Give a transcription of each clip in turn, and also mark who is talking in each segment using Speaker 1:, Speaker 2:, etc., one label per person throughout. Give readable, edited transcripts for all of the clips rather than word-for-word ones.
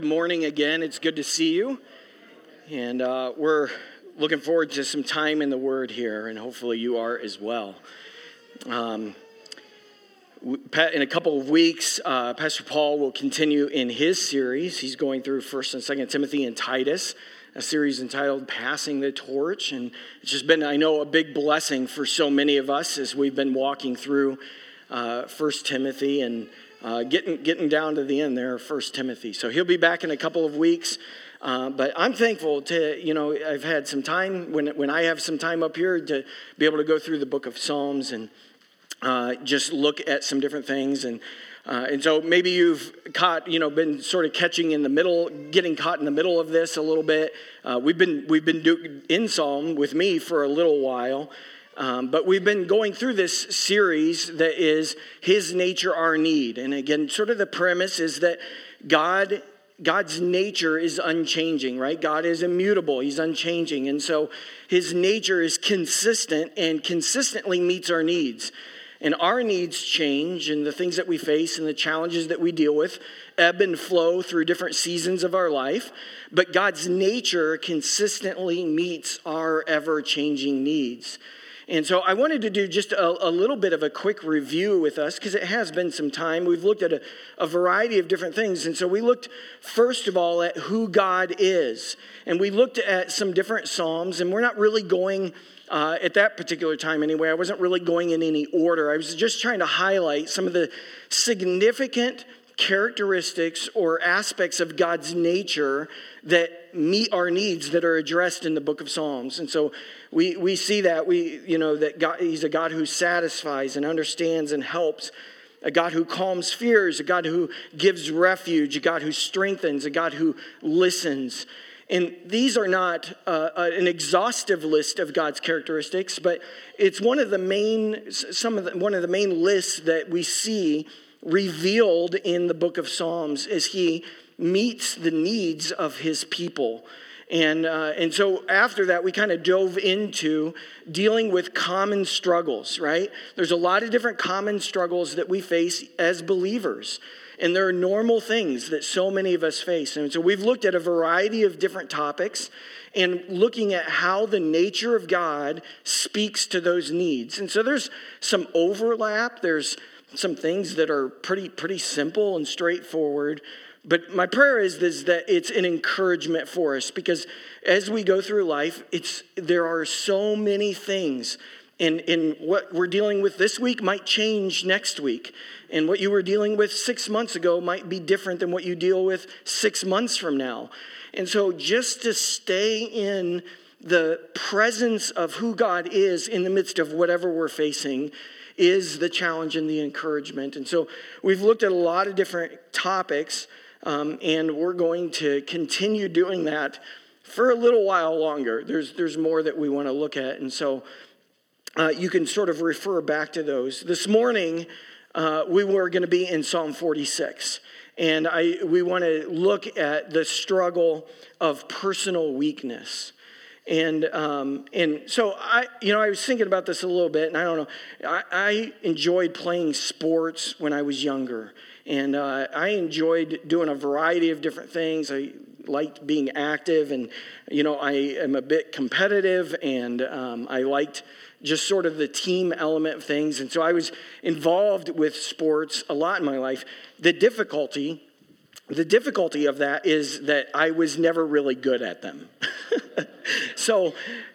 Speaker 1: Good morning again. It's good to see you. And we're looking forward to some time in the Word here, and hopefully you are as well. In a couple of weeks, Pastor Paul will continue in his series. He's going through 1st and 2nd Timothy and Titus, a series entitled Passing the Torch. And it's just been, I know, a big blessing for so many of us as we've been walking through 1 Timothy and getting down to the end there, 1 Timothy. So he'll be back in a couple of weeks. But I'm thankful to, I've had some time, when I have some time up here, to be able to go through the book of Psalms and just look at some different things. And so maybe you've been sort of getting caught in the middle of this a little bit. We've been doing in Psalm with me for a little while. But we've been going through this series that is His Nature, Our Need. And again, sort of the premise is that God's nature is unchanging, right? God is immutable. He's unchanging. And so His nature is consistent and consistently meets our needs. And our needs change, and the things that we face and the challenges that we deal with ebb and flow through different seasons of our life. But God's nature consistently meets our ever-changing needs. And so I wanted to do just a little bit of a quick review with us because it has been some time. We've looked at a variety of different things. And so we looked, first of all, at who God is. And we looked at some different Psalms, and we're not really going, at that particular time anyway, I wasn't really going in any order. I was just trying to highlight some of the significant characteristics or aspects of God's nature that meet our needs that are addressed in the book of Psalms. And so we see that that God, He's a God who satisfies and understands and helps, a God who calms fears, a God who gives refuge, a God who strengthens, a God who listens. And these are not an exhaustive list of God's characteristics, but it's one of the main lists that we see revealed in the book of Psalms as He meets the needs of His people. And so after that, we kind of dove into dealing with common struggles, right? There's a lot of different common struggles that we face as believers. And there are normal things that so many of us face. And so we've looked at a variety of different topics and looking at how the nature of God speaks to those needs. And so there's some overlap. There's some things that are pretty simple and straightforward. But my prayer is that it's an encouragement for us, because as we go through life, there are so many things. And what we're dealing with this week might change next week. And what you were dealing with 6 months ago might be different than what you deal with 6 months from now. And so just to stay in the presence of who God is in the midst of whatever we're facing is the challenge and the encouragement. And so we've looked at a lot of different topics, and we're going to continue doing that for a little while longer. There's more that we want to look at, and so you can sort of refer back to those. This morning, we were going to be in Psalm 46, and we want to look at the struggle of personal weakness. And so I was thinking about this a little bit, and I don't know. I enjoyed playing sports when I was younger, and I enjoyed doing a variety of different things. I liked being active, and I am a bit competitive, and I liked just sort of the team element of things. And so I was involved with sports a lot in my life. The difficulty of that is that I was never really good at them. So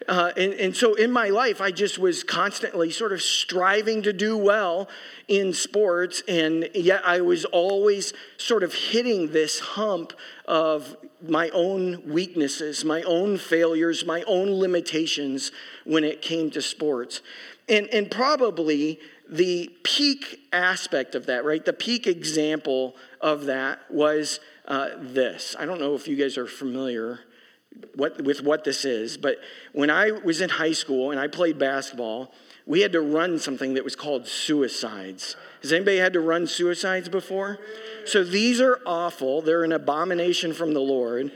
Speaker 1: in my life, I just was constantly sort of striving to do well in sports, and yet I was always sort of hitting this hump of my own weaknesses, my own failures, my own limitations when it came to sports. And probably the peak aspect of that, right? The peak example of that was this. I don't know if you guys are familiar with what this is, but when I was in high school and I played basketball, we had to run something that was called suicides. Has anybody had to run suicides before? So these are awful. They're an abomination from the Lord.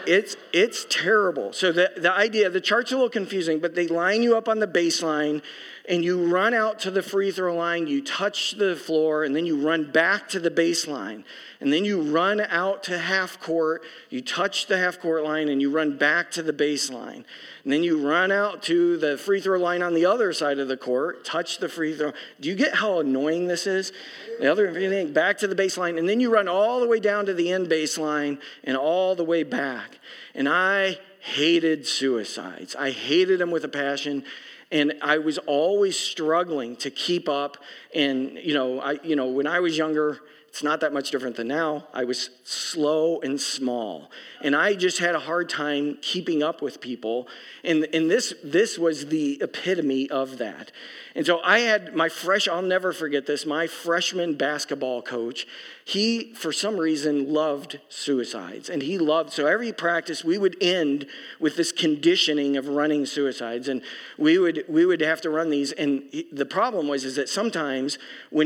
Speaker 1: It's terrible. So the idea, the chart's a little confusing, but they line you up on the baseline. and you run out to the free throw line, you touch the floor, and then you run back to the baseline. And then you run out to half court, you touch the half court line, and you run back to the baseline. And then you run out to the free throw line on the other side of the court, touch the free throw. Do you get how annoying this is? The other thing, back to the baseline, and then you run all the way down to the end baseline and all the way back. And I hated suicides. I hated them with a passion. And I was always struggling to keep up. And, when I was younger, it's not that much different than now. I was slow and small. And I just had a hard time keeping up with people. And this was the epitome of that. And so I had I'll never forget this, my freshman basketball coach, he, for some reason, loved suicides. And so every practice, we would end with this conditioning of running suicides. And we would have to run these. And the problem was that sometimes when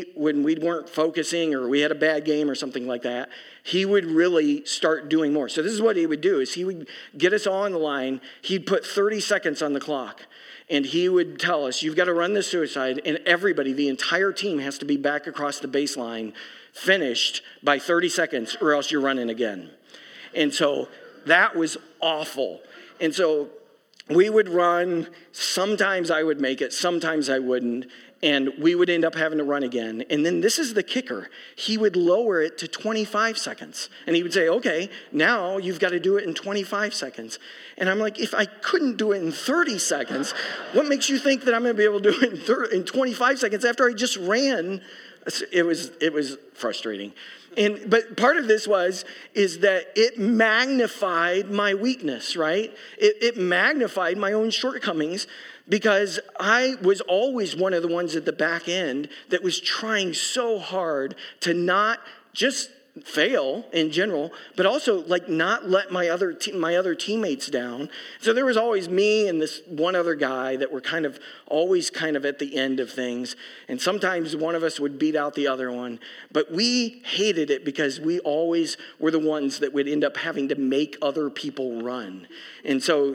Speaker 1: we weren't focusing or we had a bad game or something like that, he would really start doing more. So this is what he would do, is he would get us all on the line. He'd put 30 seconds on the clock. And he would tell us, you've got to run this suicide, and everybody, the entire team, has to be back across the baseline, finished by 30 seconds, or else you're running again. And so that was awful. And so we would run. Sometimes I would make it, sometimes I wouldn't. And we would end up having to run again. And then this is the kicker. He would lower it to 25 seconds. And he would say, okay, now you've got to do it in 25 seconds. And I'm like, if I couldn't do it in 30 seconds, what makes you think that I'm going to be able to do it in 25 seconds after I just ran? It was frustrating. But part of this is that it magnified my weakness, right? It magnified my own shortcomings, because I was always one of the ones at the back end that was trying so hard to not just fail in general, but also not let my other teammates down. So there was always me and this one other guy that were always at the end of things. And sometimes one of us would beat out the other one. But we hated it because we always were the ones that would end up having to make other people run. And so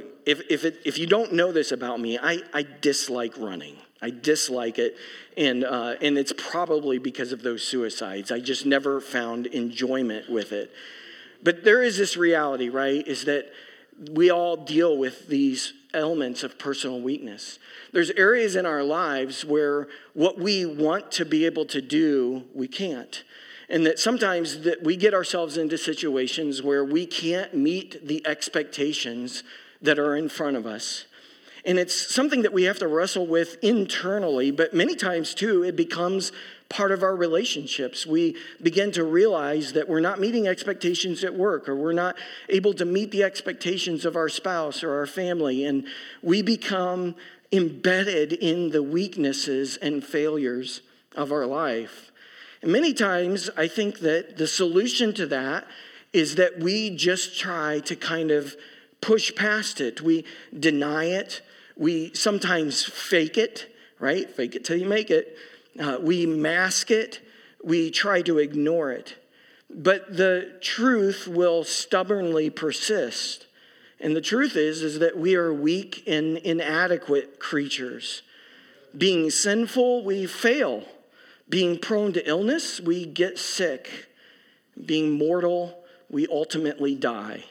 Speaker 1: if you don't know this about me, I dislike running. I dislike it, and it's probably because of those suicides. I just never found enjoyment with it. But there is this reality, right, is that we all deal with these elements of personal weakness. There's areas in our lives where what we want to be able to do, we can't. And that sometimes that we get ourselves into situations where we can't meet the expectations that are in front of us. And it's something that we have to wrestle with internally, but many times, too, it becomes part of our relationships. We begin to realize that we're not meeting expectations at work, or we're not able to meet the expectations of our spouse or our family, and we become embedded in the weaknesses and failures of our life. And many times, I think that the solution to that is that we just try to push past it. We deny it. We sometimes fake it, right? Fake it till you make it. We mask it. We try to ignore it. But the truth will stubbornly persist. And the truth is that we are weak and inadequate creatures. Being sinful, we fail. Being prone to illness, we get sick. Being mortal, we ultimately die.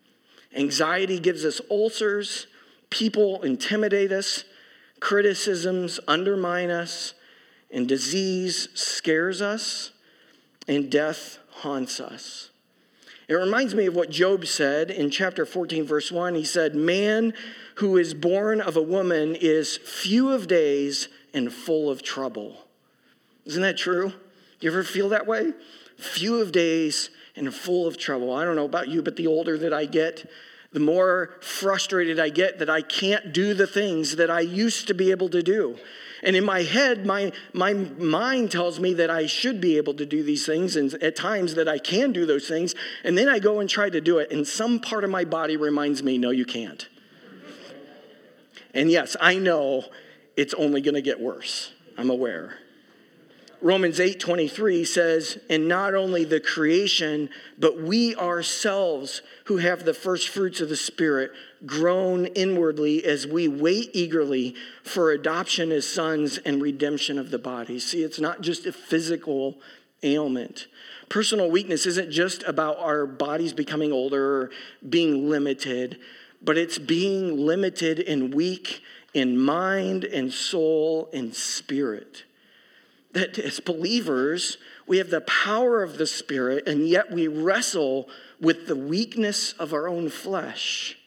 Speaker 1: Anxiety gives us ulcers. People intimidate us, criticisms undermine us, and disease scares us, and death haunts us. It reminds me of what Job said in chapter 14, verse 1. He said, "Man who is born of a woman is few of days and full of trouble." Isn't that true? You ever feel that way? Few of days and full of trouble. I don't know about you, but the older that I get, the more frustrated I get that I can't do the things that I used to be able to do. And in my head, my mind tells me that I should be able to do these things, and at times that I can do those things. And then I go and try to do it, and some part of my body reminds me, no, you can't. And yes, I know it's only going to get worse. I'm aware. Romans 8:23 says, and not only the creation, but we ourselves who have the first fruits of the Spirit groan inwardly as we wait eagerly for adoption as sons and redemption of the body. See, it's not just a physical ailment. Personal weakness isn't just about our bodies becoming older or being limited, but it's being limited and weak in mind and soul and spirit. That as believers, we have the power of the Spirit, and yet we wrestle with the weakness of our own flesh.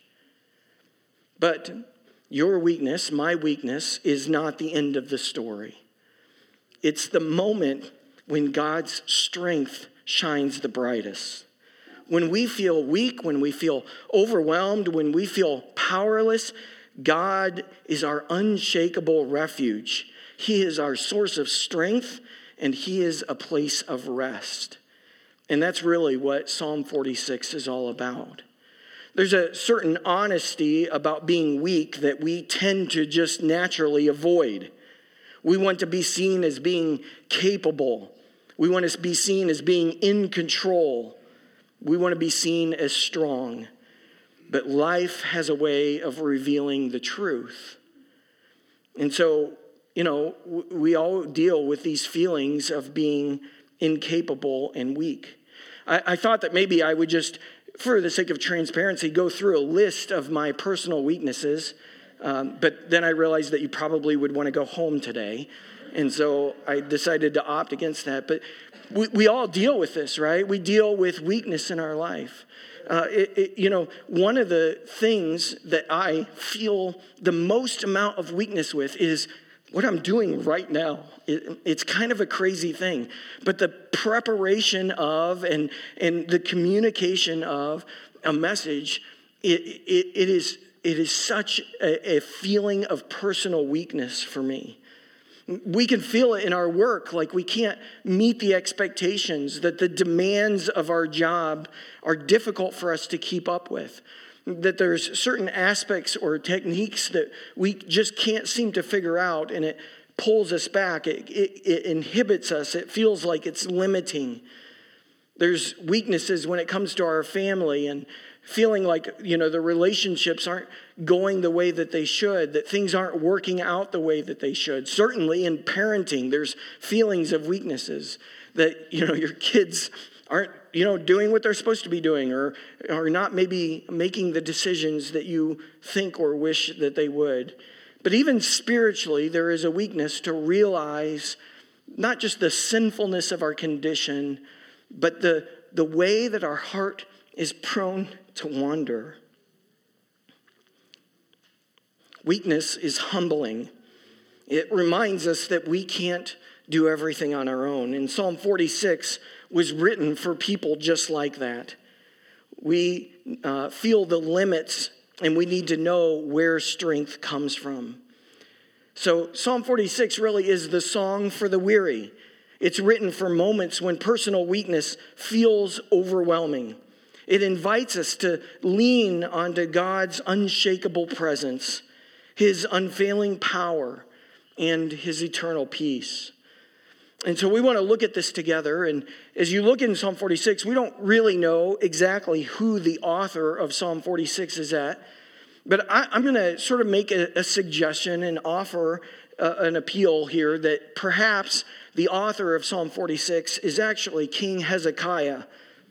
Speaker 1: But your weakness, my weakness, is not the end of the story. It's the moment when God's strength shines the brightest. When we feel weak, when we feel overwhelmed, when we feel powerless, God is our unshakable refuge. He is our source of strength, and he is a place of rest. And that's really what Psalm 46 is all about. There's a certain honesty about being weak that we tend to just naturally avoid. We want to be seen as being capable. We want to be seen as being in control. We want to be seen as strong. But life has a way of revealing the truth. And so, we all deal with these feelings of being incapable and weak. I thought that maybe I would just, for the sake of transparency, go through a list of my personal weaknesses. But then I realized that you probably would want to go home today. And so I decided to opt against that. But we all deal with this, right? We deal with weakness in our life. One of the things that I feel the most amount of weakness with is what I'm doing right now. It's kind of a crazy thing. But the preparation of and the communication of a message, it is such a feeling of personal weakness for me. We can feel it in our work, like we can't meet the expectations, that the demands of our job are difficult for us to keep up with, that there's certain aspects or techniques that we just can't seem to figure out, and it pulls us back, it inhibits us, it feels like it's limiting. There's weaknesses when it comes to our family and feeling like, the relationships aren't going the way that they should, that things aren't working out the way that they should. Certainly in parenting, there's feelings of weaknesses that, your kids aren't, doing what they're supposed to be doing or not maybe making the decisions that you think or wish that they would. But even spiritually, there is a weakness to realize not just the sinfulness of our condition, but the way that our heart is prone to wander. Weakness is humbling. It reminds us that we can't do everything on our own. And Psalm 46 was written for people just like that. We feel the limits, and we need to know where strength comes from. So Psalm 46 really is the song for the weary. It's written for moments when personal weakness feels overwhelming. It invites us to lean onto God's unshakable presence, his unfailing power, and his eternal peace. And so we want to look at this together. And as you look in Psalm 46, we don't really know exactly who the author of Psalm 46 is at. But I'm going to sort of make a suggestion and offer an appeal here that perhaps the author of Psalm 46 is actually King Hezekiah.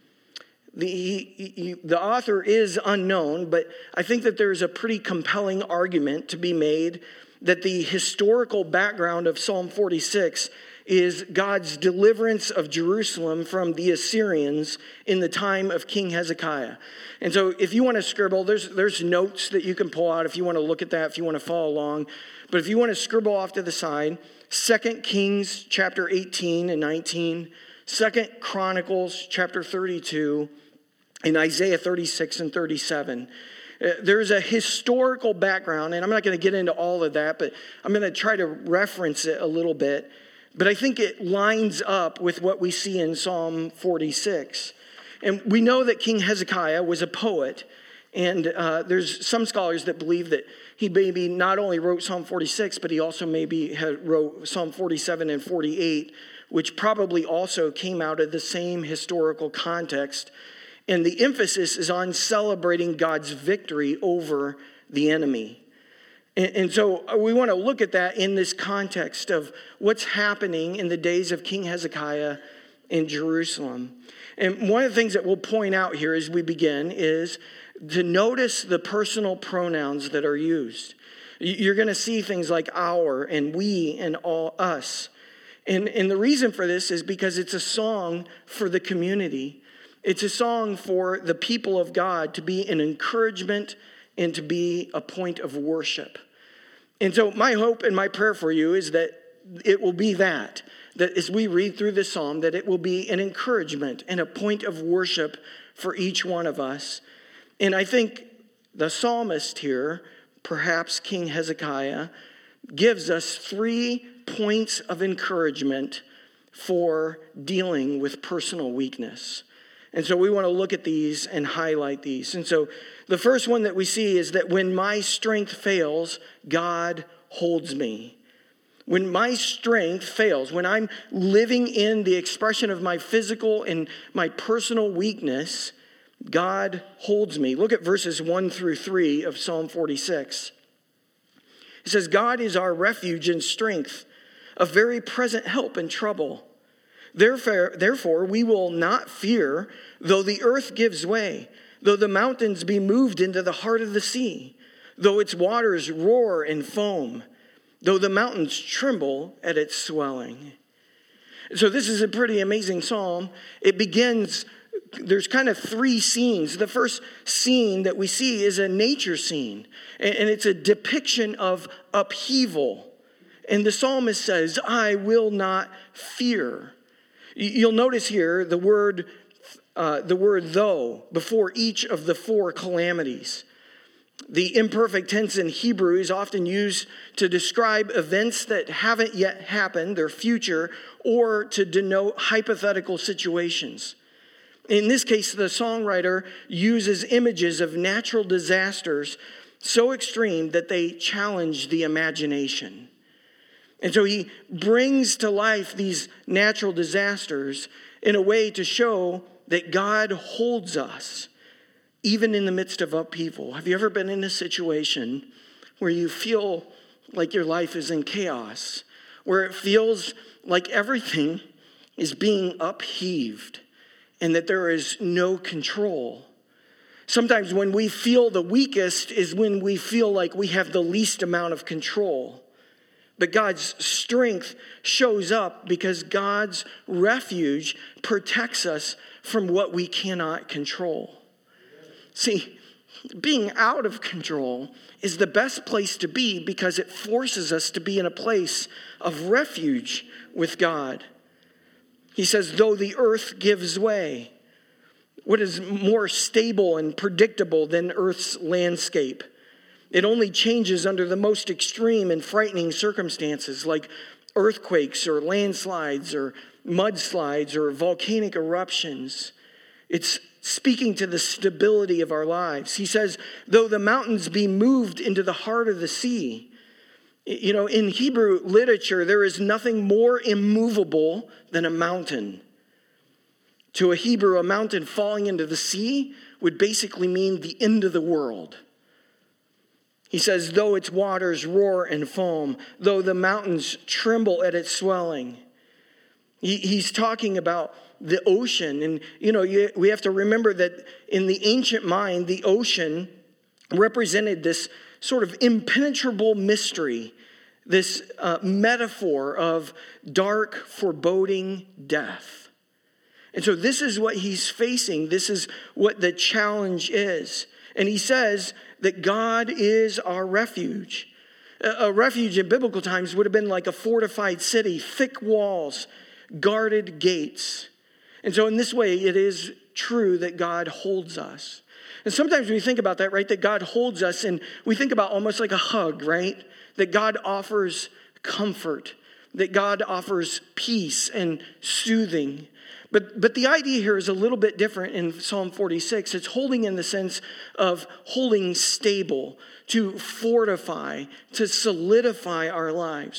Speaker 1: The author is unknown, but I think that there's a pretty compelling argument to be made that the historical background of Psalm 46 is God's deliverance of Jerusalem from the Assyrians in the time of King Hezekiah. And so if you want to scribble, there's notes that you can pull out if you want to look at that, if you want to follow along. But if you want to scribble off to the side, 2 Kings chapter 18 and 19, 2 Chronicles chapter 32, and Isaiah 36 and 37. There's a historical background, and I'm not going to get into all of that, but I'm going to try to reference it a little bit. But I think it lines up with what we see in Psalm 46. And we know that King Hezekiah was a poet, and there's some scholars that believe that he maybe not only wrote Psalm 46, but he also maybe wrote Psalm 47 and 48 which probably also came out of the same historical context. And the emphasis is on celebrating God's victory over the enemy. And so we want to look at that in this context of what's happening in the days of King Hezekiah in Jerusalem. And one of the things that we'll point out here as we begin is to notice the personal pronouns that are used. You're going to see things like our and we and all us. And the reason for this is because it's a song for the community. It's a song for the people of God to be an encouragement and to be a point of worship. And so my hope and my prayer for you is that it will be that as we read through this psalm, that it will be an encouragement and a point of worship for each one of us. And I think the psalmist here, perhaps King Hezekiah, gives us 3 points of encouragement for dealing with personal weakness. And so we want to look at these and highlight these. And so the first one that we see is that when my strength fails, God holds me. When my strength fails, when I'm living in the expression of my physical and my personal weakness, God holds me. Look at verses 1 through 3 of Psalm 46. It says, God is our refuge and strength, a very present help in trouble. Therefore, we will not fear, though the earth gives way, though the mountains be moved into the heart of the sea, though its waters roar and foam, though the mountains tremble at its swelling. So this is a pretty amazing psalm. It begins, there's kind of 3 scenes. The first scene that we see is a nature scene, and it's a depiction of upheaval. And the psalmist says, I will not fear. You'll notice here the word though before each of the 4 calamities. The imperfect tense in Hebrew is often used to describe events that haven't yet happened, their future, or to denote hypothetical situations. In this case, the songwriter uses images of natural disasters so extreme that they challenge the imagination. And so he brings to life these natural disasters in a way to show that God holds us, even in the midst of upheaval. Have you ever been in a situation where you feel like your life is in chaos, where it feels like everything is being upheaved and that there is no control? Sometimes when we feel the weakest is when we feel like we have the least amount of control. But God's strength shows up because God's refuge protects us from what we cannot control. See, being out of control is the best place to be because it forces us to be in a place of refuge with God. He says, though the earth gives way. What is more stable and predictable than Earth's landscape? It only changes under the most extreme and frightening circumstances like earthquakes or landslides or mudslides or volcanic eruptions. It's speaking to the stability of our lives. He says, though the mountains be moved into the heart of the sea. You know, in Hebrew literature, there is nothing more immovable than a mountain. To a Hebrew, a mountain falling into the sea would basically mean the end of the world. He says, though its waters roar and foam, though the mountains tremble at its swelling. He's talking about the ocean. And, we have to remember that in the ancient mind, the ocean represented this sort of impenetrable mystery, this metaphor of dark, foreboding death. And so this is what he's facing. This is what the challenge is. And he says that God is our refuge. A refuge in biblical times would have been like a fortified city, thick walls, guarded gates. And so in this way, it is true that God holds us. And sometimes we think about that, right? That God holds us, and we think about almost like a hug, right? That God offers comfort, that God offers peace and soothing. But the idea here is a little bit different in Psalm 46. It's holding in the sense of holding stable, to fortify, to solidify our lives.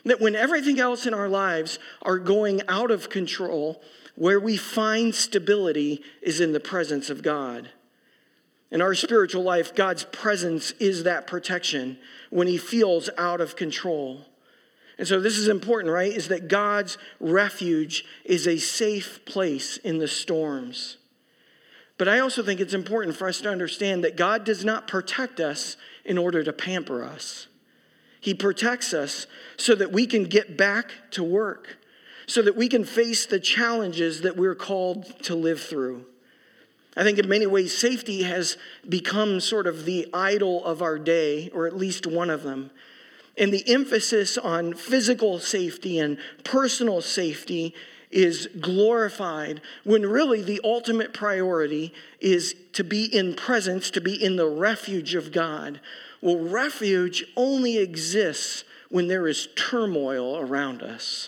Speaker 1: That when everything else in our lives are going out of control, where we find stability is in the presence of God. In our spiritual life, God's presence is that protection when he feels out of control. And so this is important, right? Is that God's refuge is a safe place in the storms. But I also think it's important for us to understand that God does not protect us in order to pamper us. He protects us so that we can get back to work, so that we can face the challenges that we're called to live through. I think in many ways, safety has become sort of the idol of our day, or at least one of them. And the emphasis on physical safety and personal safety is glorified when really the ultimate priority is to be in presence, to be in the refuge of God. Well, refuge only exists when there is turmoil around us.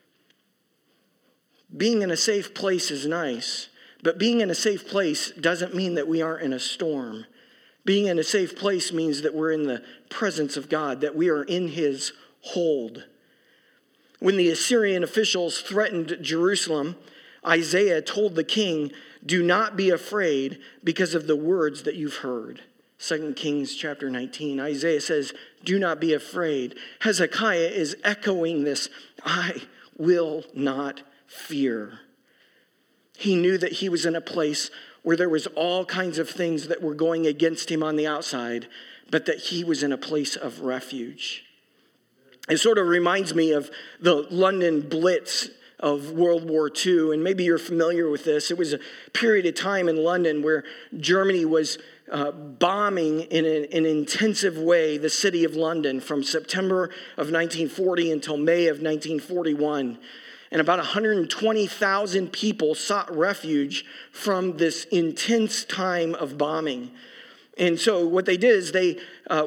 Speaker 1: Being in a safe place is nice, but being in a safe place doesn't mean that we aren't in a storm. Being in a safe place means that we're in the presence of God, that we are in his hold. When the Assyrian officials threatened Jerusalem, Isaiah told the king, "Do not be afraid because of the words that you've heard." 2 Kings chapter 19, Isaiah says, "Do not be afraid." Hezekiah is echoing this, "I will not fear." He knew that he was in a place where there was all kinds of things that were going against him on the outside, but that he was in a place of refuge. It sort of reminds me of the London Blitz of World War II, and maybe you're familiar with this. It was a period of time in London where Germany was bombing in an intensive way the city of London from September of 1940 until May of 1941. And about 120,000 people sought refuge from this intense time of bombing. And so what they did is they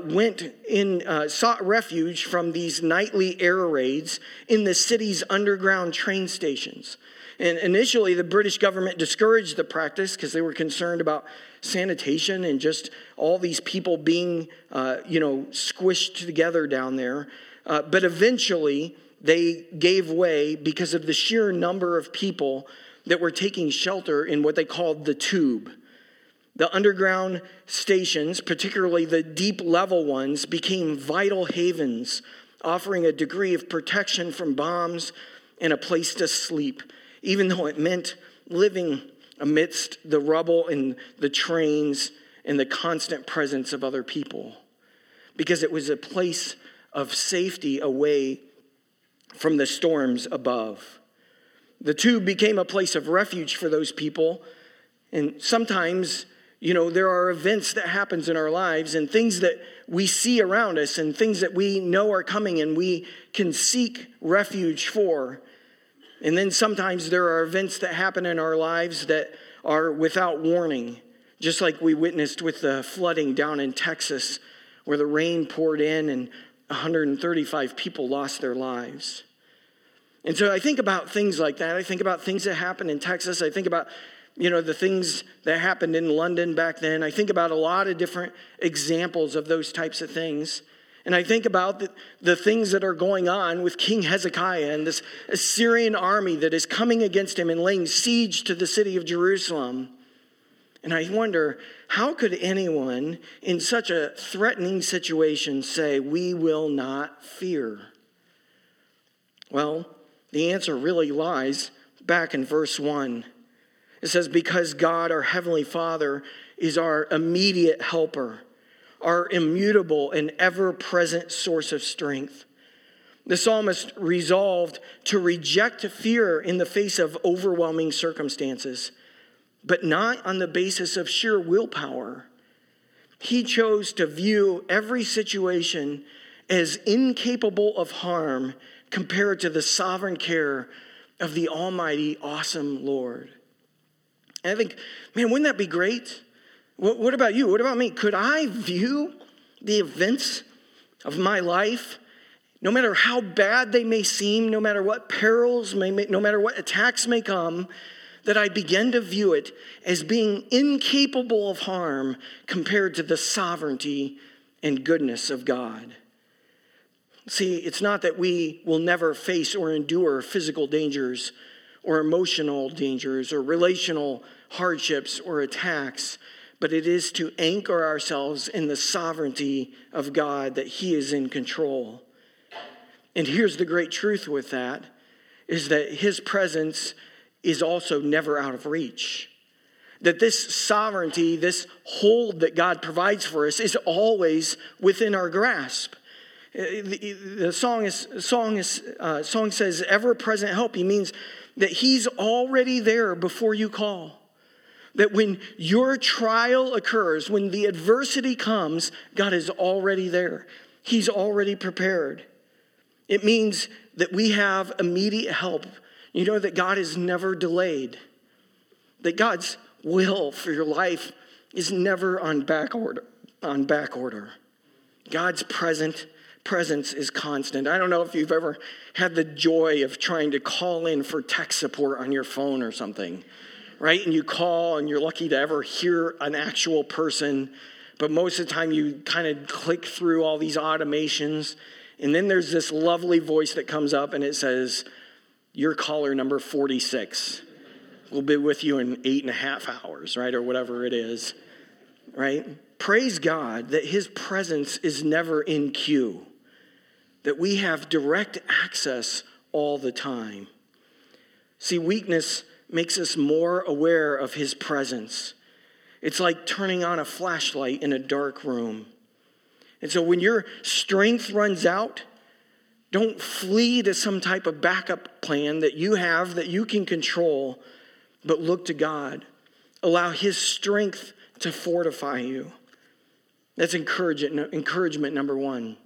Speaker 1: sought refuge from these nightly air raids in the city's underground train stations. And initially, the British government discouraged the practice because they were concerned about sanitation and just all these people being, squished together down there. But eventually, they gave way because of the sheer number of people that were taking shelter in what they called the tube. The underground stations, particularly the deep level ones, became vital havens, offering a degree of protection from bombs and a place to sleep, even though it meant living amidst the rubble and the trains and the constant presence of other people, because it was a place of safety away from the storms above. The tube became a place of refuge for those people. And sometimes, there are events that happens in our lives and things that we see around us and things that we know are coming and we can seek refuge for. And then sometimes there are events that happen in our lives that are without warning, just like we witnessed with the flooding down in Texas, where the rain poured in and 135 people lost their lives. And so I think about things like that. I think about things that happened in Texas. I think about, the things that happened in London back then. I think about a lot of different examples of those types of things. And I think about the things that are going on with King Hezekiah and this Assyrian army that is coming against him and laying siege to the city of Jerusalem. And I wonder, how could anyone in such a threatening situation say, "We will not fear"? Well, the answer really lies back in verse 1. It says, "Because God, our Heavenly Father, is our immediate helper, our immutable and ever-present source of strength." The psalmist resolved to reject fear in the face of overwhelming circumstances, but not on the basis of sheer willpower. He chose to view every situation as incapable of harm compared to the sovereign care of the almighty, awesome Lord. And I think, man, wouldn't that be great? What about you? What about me? Could I view the events of my life, no matter how bad they may seem, no matter what perils no matter what attacks may come, that I begin to view it as being incapable of harm compared to the sovereignty and goodness of God? See, it's not that we will never face or endure physical dangers or emotional dangers or relational hardships or attacks, but it is to anchor ourselves in the sovereignty of God, that he is in control. And here's the great truth with that, is that his presence is also never out of reach. That this sovereignty, this hold that God provides for us, is always within our grasp. The song says, ever-present help. He means that he's already there before you call. That when your trial occurs, when the adversity comes, God is already there. He's already prepared. It means that we have immediate help. You know that God is never delayed. That God's will for your life is never on back order. God's presence is constant. I don't know if you've ever had the joy of trying to call in for tech support on your phone or something, right? And you call and you're lucky to ever hear an actual person, but most of the time you kind of click through all these automations, and then there's this lovely voice that comes up and it says, "Your caller number 46 will be with you in 8.5 hours," right? Or whatever it is, right? Praise God that his presence is never in queue, that we have direct access all the time. See, weakness makes us more aware of his presence. It's like turning on a flashlight in a dark room. And so when your strength runs out, don't flee to some type of backup plan that you have that you can control, but look to God. Allow his strength to fortify you. That's encouragement number one.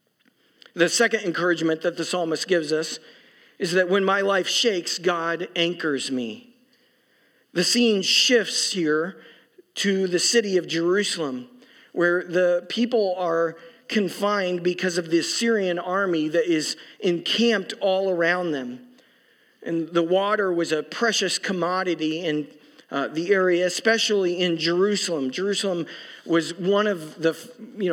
Speaker 1: The second encouragement that the psalmist gives us is that when my life shakes, God anchors me. The scene shifts here to the city of Jerusalem, where the people are confined because of the Assyrian army that is encamped all around them. And the water was a precious commodity in the area, especially in Jerusalem. Jerusalem was one of the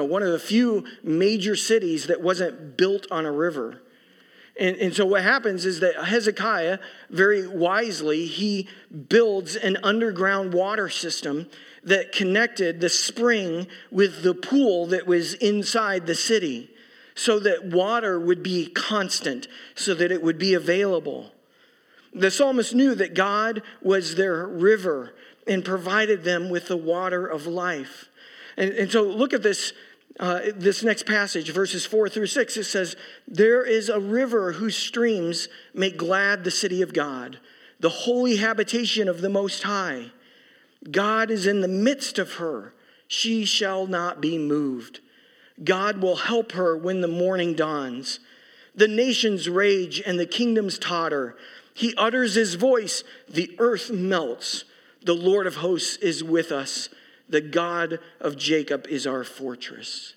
Speaker 1: few major cities that wasn't built on a river. And so what happens is that Hezekiah, very wisely, he builds an underground water system that connected the spring with the pool that was inside the city, so that water would be constant, so that it would be available. The psalmist knew that God was their river and provided them with the water of life. And so look at this next passage, verses 4-6. It says, "There is a river whose streams make glad the city of God, the holy habitation of the Most High. God is in the midst of her. She shall not be moved. God will help her when the morning dawns. The nations rage and the kingdoms totter. He utters his voice, the earth melts. The Lord of hosts is with us. The God of Jacob is our fortress."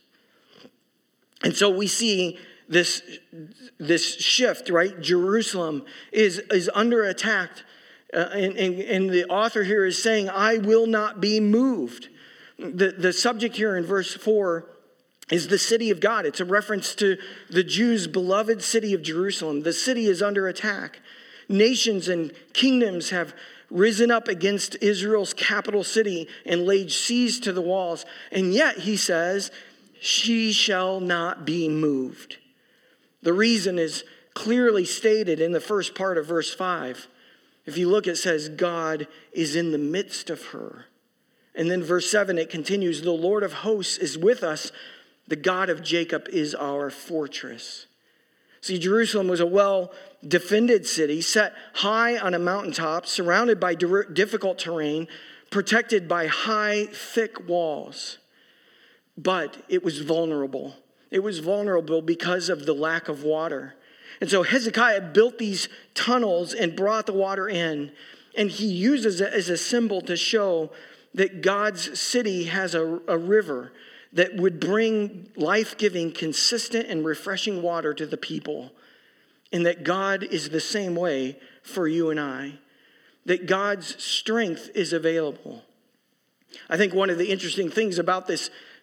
Speaker 1: And so we see this shift, right? Jerusalem is under attack. And the author here is saying, "I will not be moved." The subject here in verse 4 is the city of God. It's a reference to the Jews' beloved city of Jerusalem. The city is under attack. Nations and kingdoms have risen up against Israel's capital city and laid siege to the walls. And yet, he says, she shall not be moved. The reason is clearly stated in the first part of verse 5. If you look, it says, God is in the midst of her. And then verse 7, it continues, the Lord of hosts is with us. The God of Jacob is our fortress. See, Jerusalem was a well-defended city, set high on a mountaintop, surrounded by difficult terrain, protected by high, thick walls. But it was vulnerable. It was vulnerable because of the lack of water. And so Hezekiah built these tunnels and brought the water in. And he uses it as a symbol to show that God's city has a river that would bring life-giving, consistent, and refreshing water to the people. And that God is the same way for you and I. That God's strength is available. I think one of the interesting things about this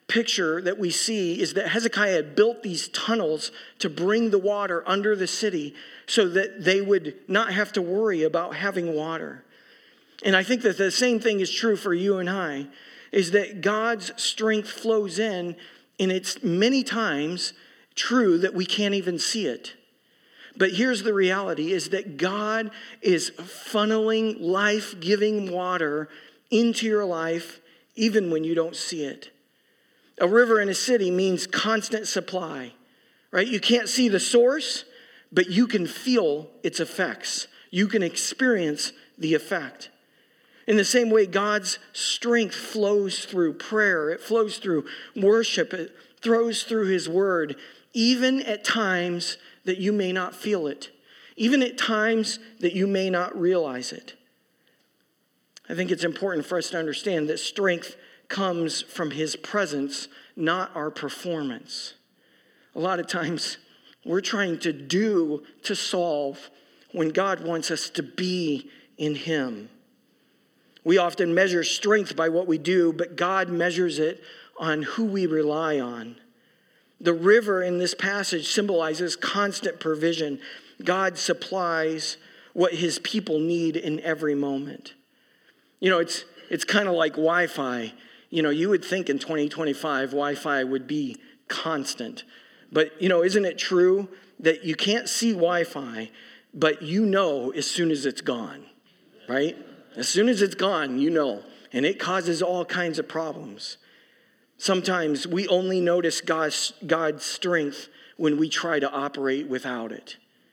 Speaker 1: picture that we see is that Hezekiah had built these tunnels to bring the water under the city so that they would not have to worry about having water. And I think that the same thing is true for you and I, is that God's strength flows in, and it's many times true that we can't even see it. But here's the reality, is that God is funneling life-giving water into your life even when you don't see it. A river in a city means constant supply, right? You can't see the source, but you can feel its effects. You can experience the effect. In the same way, God's strength flows through prayer. It flows through worship. It flows through his word, even at times that you may not feel it, even at times that you may not realize it. I think it's important for us to understand that strength comes from his presence, not our performance. A lot of times we're trying to do to solve when God wants us to be in him. We often measure strength by what we do, but God measures it on who we rely on. The river in this passage symbolizes constant provision. God supplies what his people need in every moment. You know, it's kind of like Wi-Fi. You know, you would think in 2025 Wi-Fi would be constant. But, you know, isn't it true that you can't see Wi-Fi, but you know as soon as it's gone, right? As soon as it's gone, you know. And it causes all kinds of problems. Sometimes we only notice God's strength when we try to operate without it.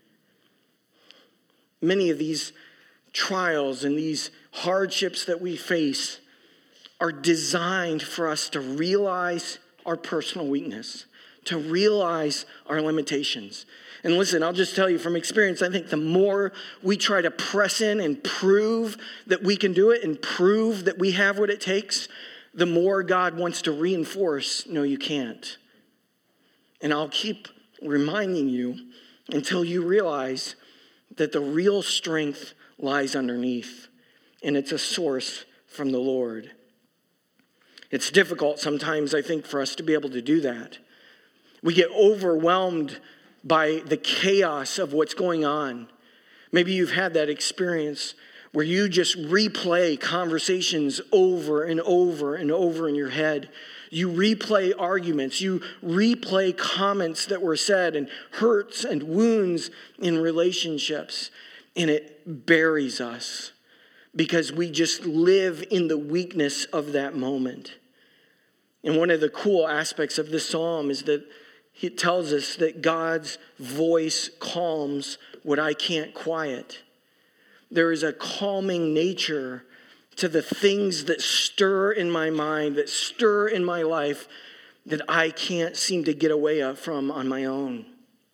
Speaker 1: Many of these trials and these hardships that we face are designed for us to realize our personal weakness, to realize our limitations. And listen, I'll just tell you from experience, I think the more we try to press in and prove that we can do it and prove that we have what it takes, the more God wants to reinforce, no, you can't. And I'll keep reminding you until you realize that the real strength lies underneath, and it's a source from the Lord. It's difficult sometimes, I think, for us to be able to do that. We get overwhelmed by the chaos of what's going on. Maybe you've had that experience where you just replay conversations over and over and over in your head. You replay arguments. You replay comments that were said and hurts and wounds in relationships. And it buries us because we just live in the weakness of that moment. And one of the cool aspects of this psalm is that it tells us that God's voice calms what I can't quiet. There is a calming nature to the things that stir in my mind, that stir in my life, that I can't seem to get away from on my own.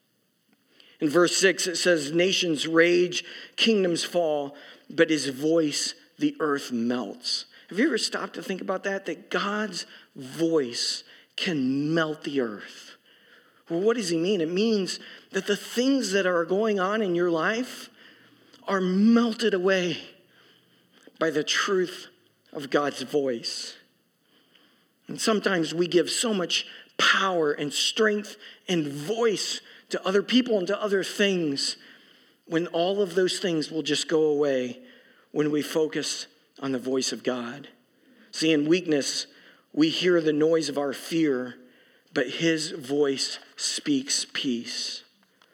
Speaker 1: In verse 6, it says, nations rage, kingdoms fall, but his voice, the earth melts. Have you ever stopped to think about that? That God's voice can melt the earth. Well, what does he mean? It means that the things that are going on in your life are melted away by the truth of God's voice. And sometimes we give so much power and strength and voice to other people and to other things when all of those things will just go away when we focus on the voice of God. See, in weakness, we hear the noise of our fear, but his voice speaks peace.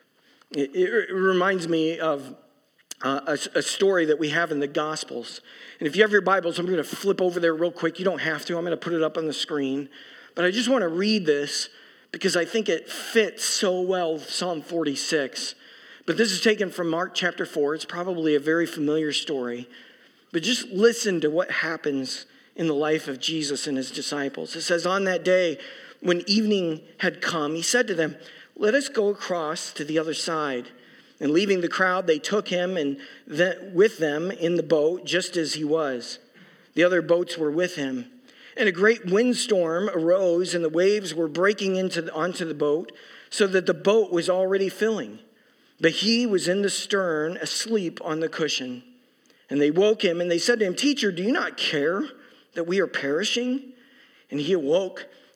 Speaker 1: It reminds me of a story that we have in the Gospels. And if you have your Bibles, I'm going to flip over there real quick. You don't have to. I'm going to put it up on the screen. But I just want to read this because I think it fits so well with Psalm 46. But this is taken from Mark chapter 4. It's probably a very familiar story. But just listen to what happens in the life of Jesus and his disciples. It says, on that day, when evening had come, he said to them, let us go across to the other side. And leaving the crowd, they took him and with them in the boat, just as he was. The other boats were with him. And a great windstorm arose, and the waves were breaking onto the boat, so that the boat was already filling. But he was in the stern, asleep on the cushion. And they woke him, and they said to him, teacher, do you not care that we are perishing? And he awoke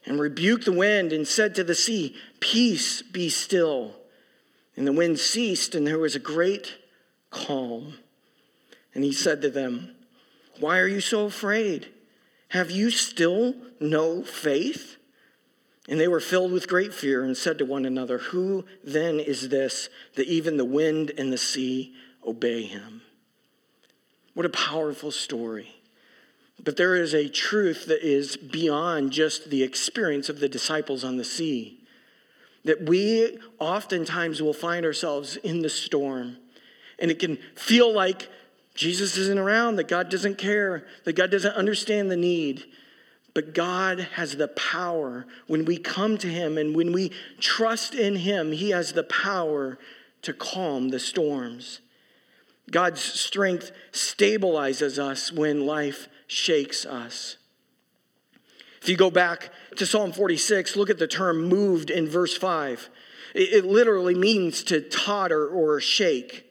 Speaker 1: and rebuked the wind and said to the sea, "Peace, be still." And the wind ceased, and there was a great calm. And he said to them, "Why are you so afraid? Have you still no faith?" And they were filled with great fear and said to one another, "Who then is this that even the wind and the sea obey him?" What a powerful story. But there is a truth that is beyond just the experience of the disciples on the sea. That we oftentimes will find ourselves in the storm. And it can feel like Jesus isn't around, that God doesn't care, that God doesn't understand the need. But God has the power when we come to him and when we trust in him, he has the power to calm the storms. God's strength stabilizes us when life shakes us. If you go back to Psalm 46, look at the term moved in verse 5. It literally means to totter or shake.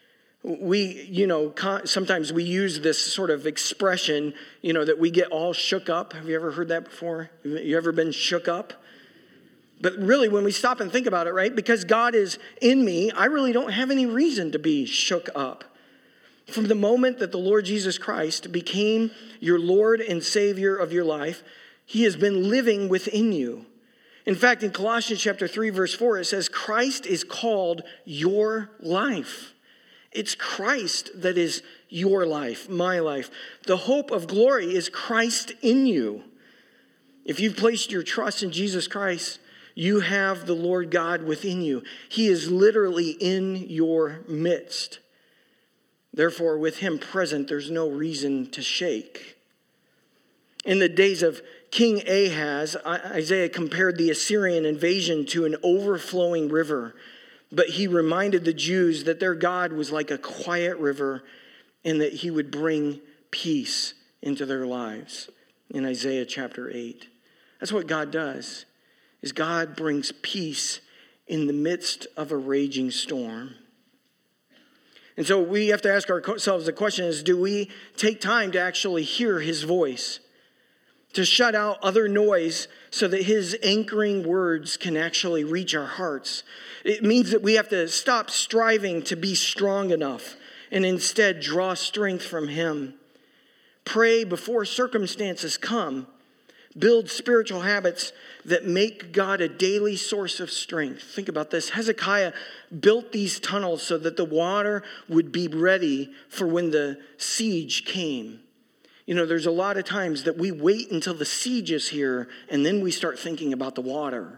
Speaker 1: Sometimes we use this sort of expression, that we get all shook up. Have you ever heard that before? You ever been shook up? But really, when we stop and think about it, right? Because God is in me, I really don't have any reason to be shook up. From the moment that the Lord Jesus Christ became your Lord and Savior of your life, he has been living within you. In fact, in Colossians chapter 3, verse 4, it says, Christ is called your life. It's Christ that is your life, my life. The hope of glory is Christ in you. If you've placed your trust in Jesus Christ, you have the Lord God within you. He is literally in your midst. Therefore, with him present, there's no reason to shake. In the days of King Ahaz, Isaiah compared the Assyrian invasion to an overflowing river. But he reminded the Jews that their God was like a quiet river and that he would bring peace into their lives. In Isaiah chapter 8. That's what God does, is God brings peace in the midst of a raging storm. And so we have to ask ourselves the question is, do we take time to actually hear his voice? To shut out other noise so that his anchoring words can actually reach our hearts. It means that we have to stop striving to be strong enough and instead draw strength from him. Pray before circumstances come. Build spiritual habits that make God a daily source of strength. Think about this. Hezekiah built these tunnels so that the water would be ready for when the siege came. There's a lot of times that we wait until the siege is here and then we start thinking about the water.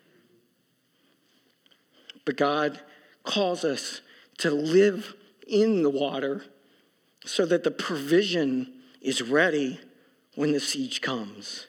Speaker 1: But God calls us to live in the water so that the provision is ready when the siege comes.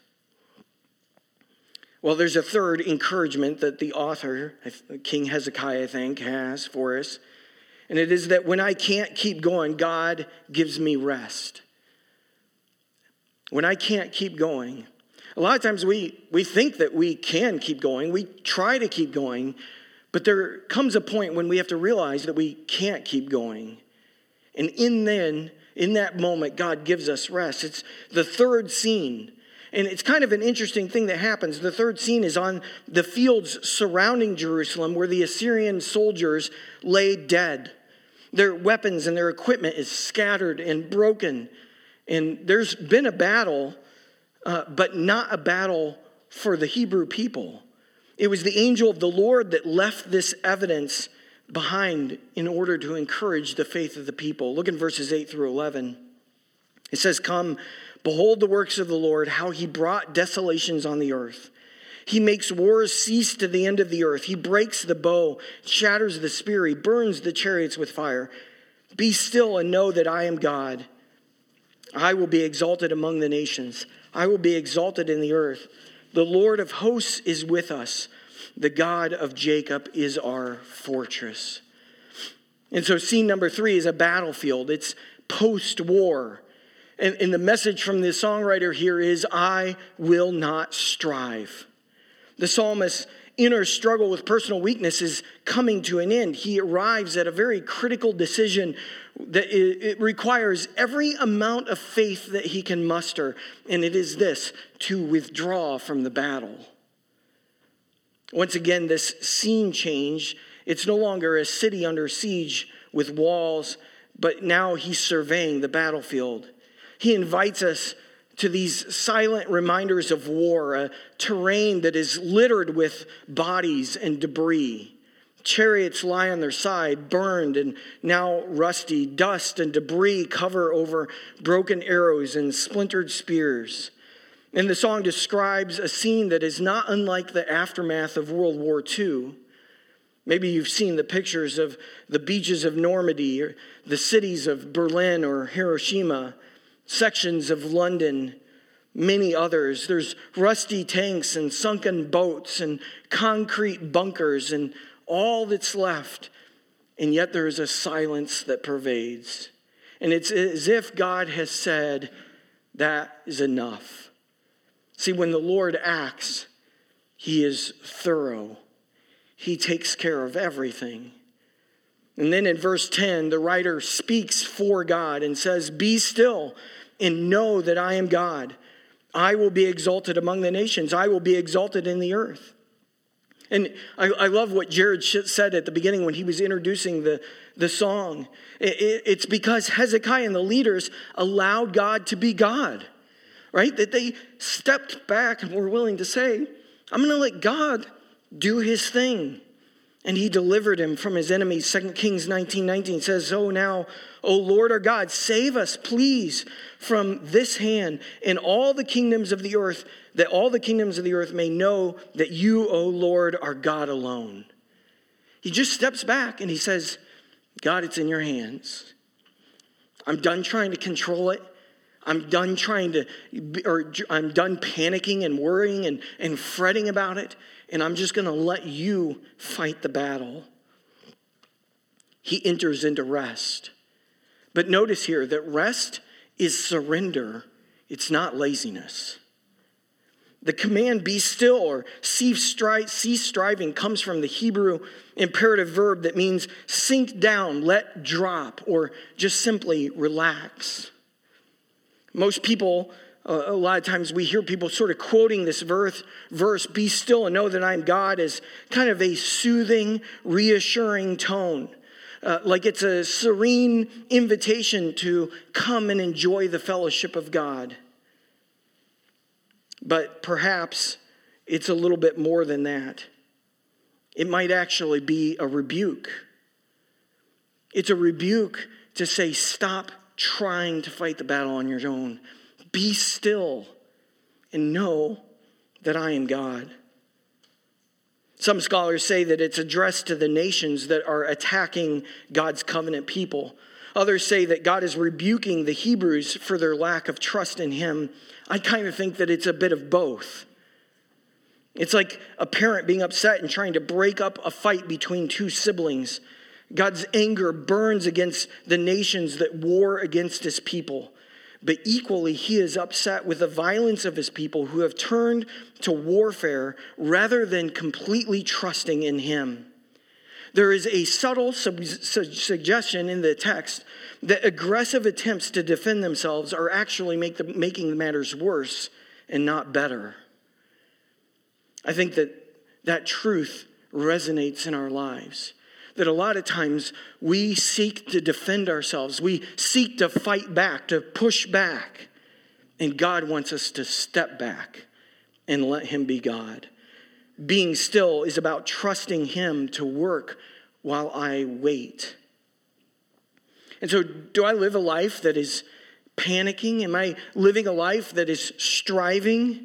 Speaker 1: Well, there's a third encouragement that the author, King Hezekiah, I think, has for us. And it is that when I can't keep going, God gives me rest. When I can't keep going. A lot of times we think that we can keep going. We try to keep going. But there comes a point when we have to realize that we can't keep going. And in that moment, God gives us rest. It's the third scene. And it's kind of an interesting thing that happens. The third scene is on the fields surrounding Jerusalem where the Assyrian soldiers lay dead. Their weapons and their equipment is scattered and broken. And there's been a battle, but not a battle for the Hebrew people. It was the angel of the Lord that left this evidence behind in order to encourage the faith of the people. Look in verses 8 through 11. It says, "Come, behold the works of the Lord, how he brought desolations on the earth. He makes wars cease to the end of the earth. He breaks the bow, shatters the spear, he burns the chariots with fire. Be still and know that I am God. I will be exalted among the nations. I will be exalted in the earth. The Lord of hosts is with us. The God of Jacob is our fortress." And so scene number 3 is a battlefield. It's post-war. And the message from the songwriter here is, I will not strive. The psalmist inner struggle with personal weakness is coming to an end. He arrives at a very critical decision that it requires every amount of faith that he can muster. And it is this: to withdraw from the battle. Once again, this scene change. It's no longer a city under siege with walls, but now he's surveying the battlefield. He invites us to these silent reminders of war, a terrain that is littered with bodies and debris. Chariots lie on their side, burned and now rusty. Dust and debris cover over broken arrows and splintered spears. And the song describes a scene that is not unlike the aftermath of World War II. Maybe you've seen the pictures of the beaches of Normandy, or the cities of Berlin or Hiroshima, sections of London, many others. There's rusty tanks and sunken boats and concrete bunkers and all that's left. And yet there is a silence that pervades. And it's as if God has said, that is enough. See, when the Lord acts, he is thorough. He takes care of everything. And then in verse 10, the writer speaks for God and says, "Be still and know that I am God. I will be exalted among the nations. I will be exalted in the earth." And I love what Jared said at the beginning when he was introducing the song. It's because Hezekiah and the leaders allowed God to be God, right? That they stepped back and were willing to say, I'm going to let God do his thing. And he delivered him from his enemies. 2 Kings 19:19 says, "So now, O Lord our God, save us, please, from this hand and all the kingdoms of the earth, that all the kingdoms of the earth may know that you, O Lord, are God alone." He just steps back and he says, God, it's in your hands. I'm done trying to control it. I'm done I'm done panicking and worrying and fretting about it. And I'm just going to let you fight the battle. He enters into rest. But notice here that rest is surrender. It's not laziness. The command be still or cease striving comes from the Hebrew imperative verb that means sink down, let drop, or just simply relax. Most people, a lot of times we hear people sort of quoting this verse, "Be still and know that I am God," as kind of a soothing, reassuring tone. Like it's a serene invitation to come and enjoy the fellowship of God. But perhaps it's a little bit more than that. It might actually be a rebuke. It's a rebuke to say, stop trying to fight the battle on your own. Be still and know that I am God. Some scholars say that it's addressed to the nations that are attacking God's covenant people. Others say that God is rebuking the Hebrews for their lack of trust in him. I kind of think that it's a bit of both. It's like a parent being upset and trying to break up a fight between two siblings. God's anger burns against the nations that war against his people. But equally, he is upset with the violence of his people who have turned to warfare rather than completely trusting in him. There is a subtle suggestion in the text that aggressive attempts to defend themselves are actually making the matters worse and not better. I think that truth resonates in our lives. That a lot of times we seek to defend ourselves. We seek to fight back, to push back. And God wants us to step back and let him be God. Being still is about trusting him to work while I wait. And so, do I live a life that is panicking? Am I living a life that is striving?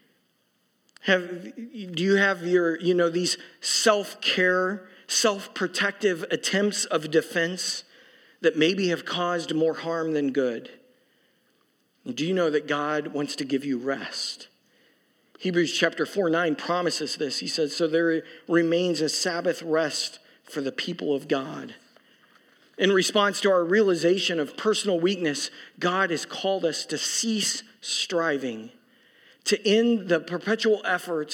Speaker 1: Do you have your, these self-care, self-protective attempts of defense that maybe have caused more harm than good? And do you know that God wants to give you rest? Hebrews chapter 4:9 promises this. He says, so there remains a Sabbath rest for the people of God. In response to our realization of personal weakness, God has called us to cease striving, to end the perpetual efforts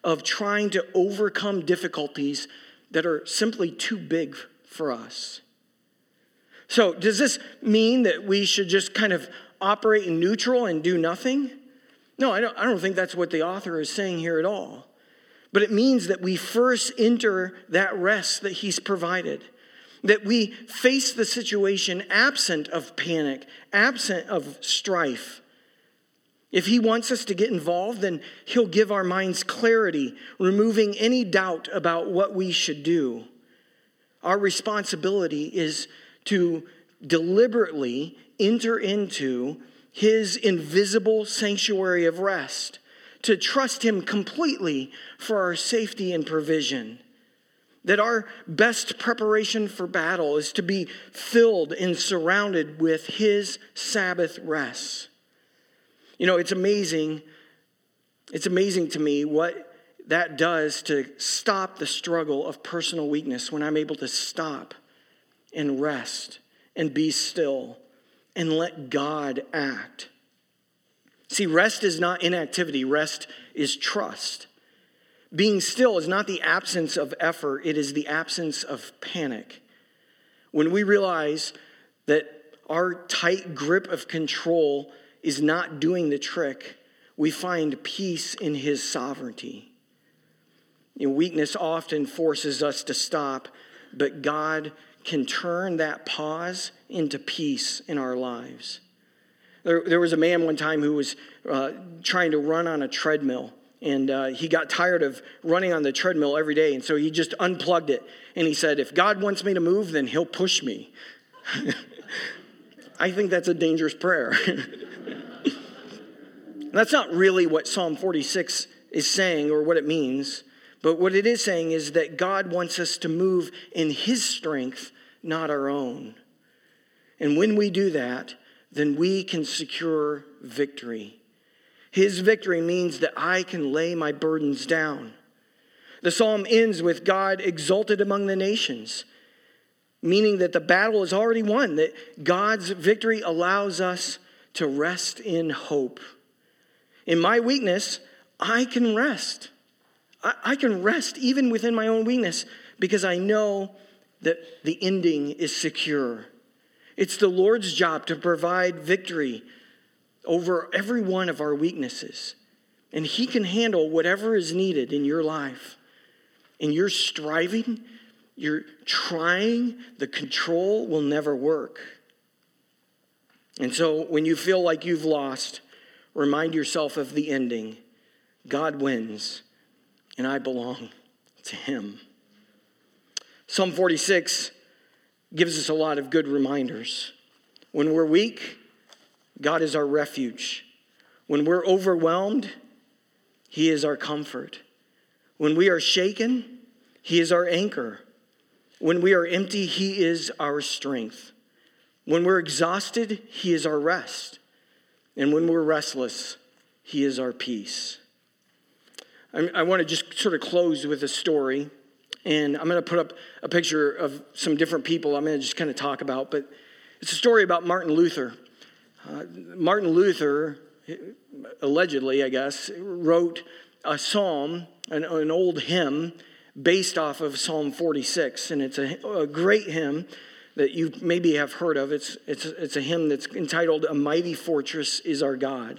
Speaker 1: of trying to overcome difficulties that are simply too big for us. So does this mean that we should just kind of operate in neutral and do nothing? No, I don't think that's what the author is saying here at all. But it means that we first enter that rest that he's provided. That we face the situation absent of panic, absent of strife. If he wants us to get involved, then he'll give our minds clarity, removing any doubt about what we should do. Our responsibility is to deliberately enter into his invisible sanctuary of rest, to trust him completely for our safety and provision. That our best preparation for battle is to be filled and surrounded with his Sabbath rest. You know, it's amazing to me what that does to stop the struggle of personal weakness when I'm able to stop and rest and be still and let God act. See, rest is not inactivity. Rest is trust. Being still is not the absence of effort. It is the absence of panic. When we realize that our tight grip of control is not doing the trick, we find peace in his sovereignty. You know, weakness often forces us to stop, but God can turn that pause into peace in our lives. There was a man one time who was trying to run on a treadmill, and he got tired of running on the treadmill every day, and so he just unplugged it, and he said, if God wants me to move, then he'll push me. I think that's a dangerous prayer. That's not really what Psalm 46 is saying or what it means. But what it is saying is that God wants us to move in his strength, not our own. And when we do that, then we can secure victory. His victory means that I can lay my burdens down. The psalm ends with God exalted among the nations, meaning that the battle is already won, that God's victory allows us to rest in hope. In my weakness, I can rest. I can rest even within my own weakness because I know that the ending is secure. It's the Lord's job to provide victory over every one of our weaknesses. And he can handle whatever is needed in your life. And you're striving, you're trying, the control will never work. And so when you feel like you've lost, remind yourself of the ending. God wins, and I belong to him. Psalm 46 gives us a lot of good reminders. When we're weak, God is our refuge. When we're overwhelmed, he is our comfort. When we are shaken, he is our anchor. When we are empty, he is our strength. When we're exhausted, he is our rest. And when we're restless, he is our peace. I want to just sort of close with a story. And I'm going to put up a picture of some different people I'm going to just kind of talk about. But it's a story about Martin Luther. Martin Luther, allegedly, I guess, wrote a psalm, an old hymn, based off of Psalm 46. And it's a great hymn that you maybe have heard of. It's a hymn that's entitled, "A Mighty Fortress is Our God."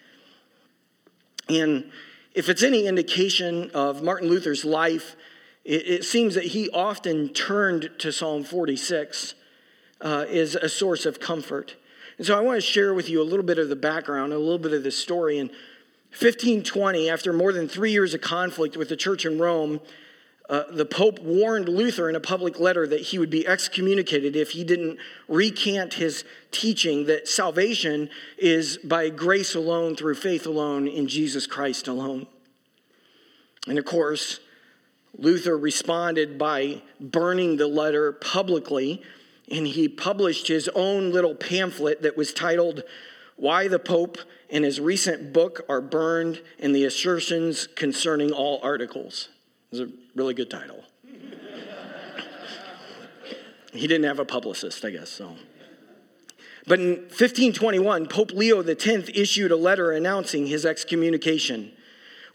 Speaker 1: And if it's any indication of Martin Luther's life, it seems that he often turned to Psalm 46 as a source of comfort. And so I want to share with you a little bit of the background, a little bit of the story. In 1520, after more than 3 years of conflict with the church in Rome, the Pope warned Luther in a public letter that he would be excommunicated if he didn't recant his teaching that salvation is by grace alone, through faith alone, in Jesus Christ alone. And of course, Luther responded by burning the letter publicly, and he published his own little pamphlet that was titled, "Why the Pope and His Recent Book Are Burned and the Assertions Concerning All Articles." It was a really good title. He didn't have a publicist, I guess, so. But in 1521, Pope Leo X issued a letter announcing his excommunication,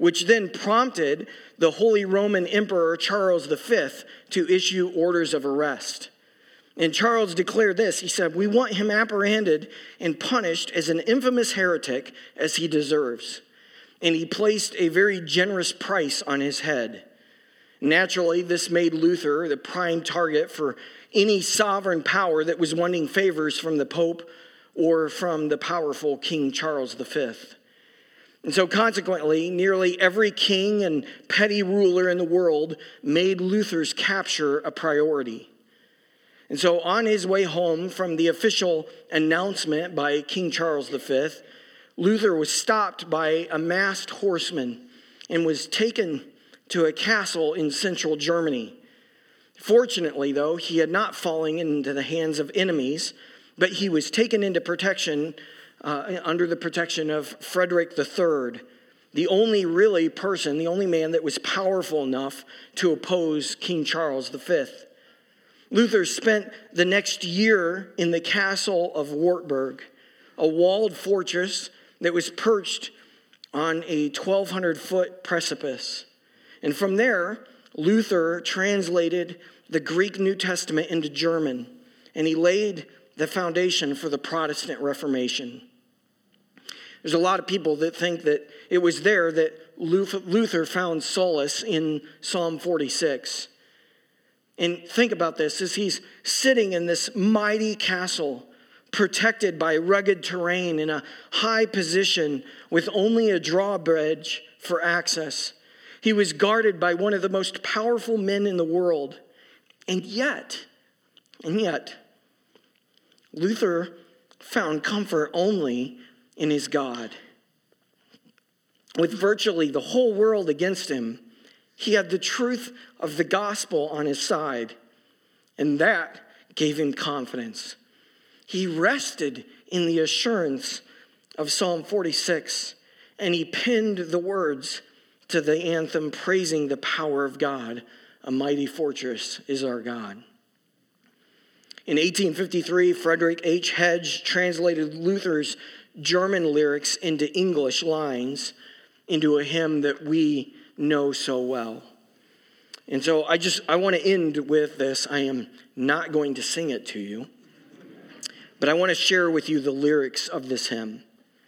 Speaker 1: which then prompted the Holy Roman Emperor Charles V to issue orders of arrest. And Charles declared this. He said, "We want him apprehended and punished as an infamous heretic as he deserves." And he placed a very generous price on his head. Naturally, this made Luther the prime target for any sovereign power that was wanting favors from the Pope or from the powerful King Charles V. And so consequently, nearly every king and petty ruler in the world made Luther's capture a priority. And so on his way home from the official announcement by King Charles V, Luther was stopped by a masked horseman and was taken to a castle in central Germany. Fortunately, though, he had not fallen into the hands of enemies, but he was taken into protection under the protection of Frederick III, the only man that was powerful enough to oppose King Charles V. Luther spent the next year in the castle of Wartburg, a walled fortress that was perched on a 1,200-foot precipice. And from there, Luther translated the Greek New Testament into German, and he laid the foundation for the Protestant Reformation. There's a lot of people that think that it was there that Luther found solace in Psalm 46. And think about this, as he's sitting in this mighty castle, protected by rugged terrain in a high position with only a drawbridge for access. He was guarded by one of the most powerful men in the world. And yet, Luther found comfort only in his God. With virtually the whole world against him, he had the truth of the gospel on his side, and that gave him confidence. He rested in the assurance of Psalm 46, and he penned the words to the anthem praising the power of God. A mighty fortress is our God. In 1853, Frederick H. Hedge translated Luther's German lyrics into English lines into a hymn that we know so well. And so I want to end with this. I am not going to sing it to you, but I want to share with you the lyrics of this hymn.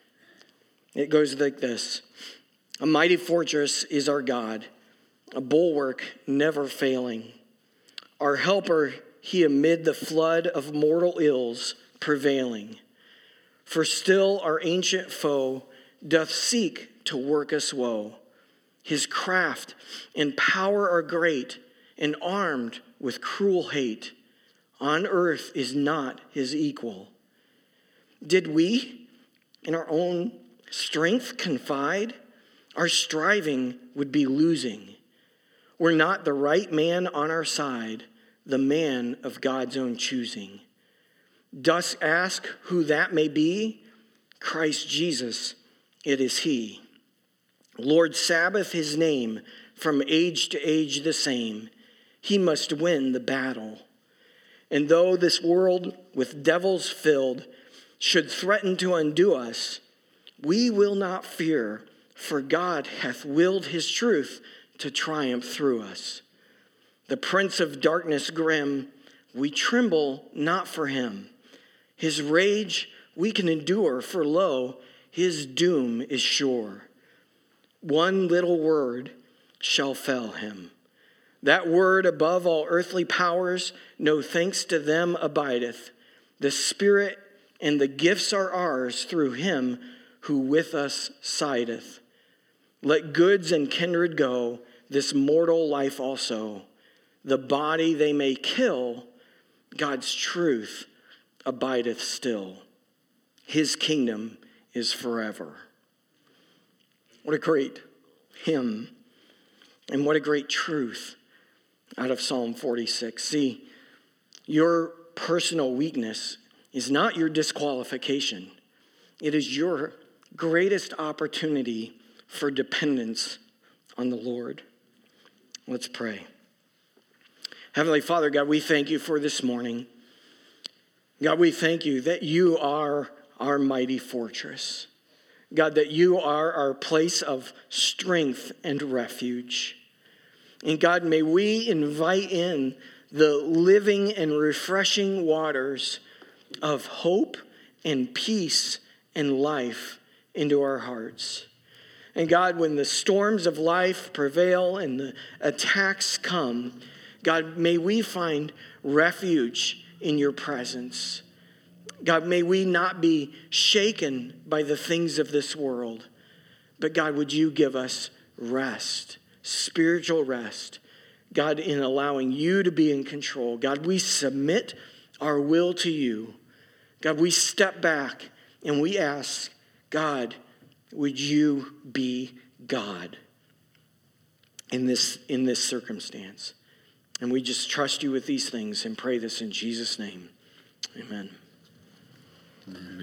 Speaker 1: It goes like this. A mighty fortress is our God, a bulwark never failing. Our helper, he amid the flood of mortal ills prevailing. For still our ancient foe doth seek to work us woe. His craft and power are great, and armed with cruel hate. On earth is not his equal. Did we in our own strength confide, our striving would be losing. Were not the right man on our side, the man of God's own choosing. Dost ask who that may be? Christ Jesus, it is he. Lord Sabbath his name, from age to age the same. He must win the battle. And though this world with devils filled should threaten to undo us, we will not fear, for God hath willed his truth to triumph through us. The prince of darkness grim, we tremble not for him. His rage we can endure, for lo, his doom is sure. One little word shall fell him. That word above all earthly powers, no thanks to them abideth. The Spirit and the gifts are ours through him who with us sideth. Let goods and kindred go, this mortal life also. The body they may kill, God's truth abideth still. His kingdom is forever. What a great hymn, and what a great truth out of Psalm 46. See, your personal weakness is not your disqualification. It is your greatest opportunity for dependence on the Lord. Let's pray. Heavenly Father, God, we thank you for this morning. God, we thank you that you are our mighty fortress. God, that you are our place of strength and refuge. And God, may we invite in the living and refreshing waters of hope and peace and life into our hearts. And God, when the storms of life prevail and the attacks come, God, may we find refuge in your presence. God, may we not be shaken by the things of this world. But God, would you give us rest, spiritual rest. God, in allowing you to be in control. God, we submit our will to you. God, we step back and we ask, God, would you be God in this circumstance? And we just trust you with these things and pray this in Jesus' name. Amen.